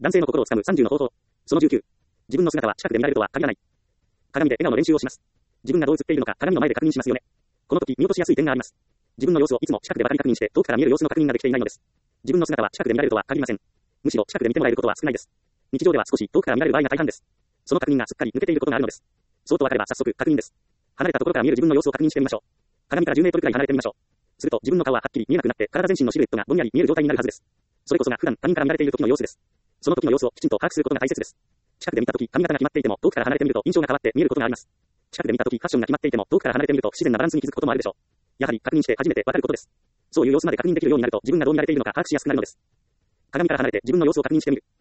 男性の心をつかむ30の方法。その19。自分の姿は近くで見られるとは限らない。鏡で笑顔の練習をします。自分がどう映っているのか鏡の前で確認しますよね。この時見落としやすい点があります。自分の様子をいつも近くでばかり確認して遠くから見える様子の確認ができていないのです。自分の姿は近くで見られるとは限りません。むしろ近くで見てもらえることは少ないです。日常では少し遠くから見られる場合が大半です。その確認がすっかり抜けていることがあるのです。そうと分かれば早速確認です。離れたところから見える自分の様子を確認してみましょう。鏡から10メートルくらい離れてみましょう。すると自分の顔ははっきり見えなくなって体全身のシルエットがぼんやり見える状態になるはずです。それこそが普段他人から見られている時の様子です。その時の様子をきちんと把握することが大切です。近くで見た時髪型が決まっていても遠くから離れてみると印象が変わって見えることがあります。近くで見た時ファッションが決まっていても遠くから離れてみると不自然なバランスに気づくこともあるでしょう。やはり確認して初めてわかることです。そういう様子まで確認できるようになると自分がどう見られているのか把握しやすくなるのです。鏡から離れて自分の様子を確認してみる。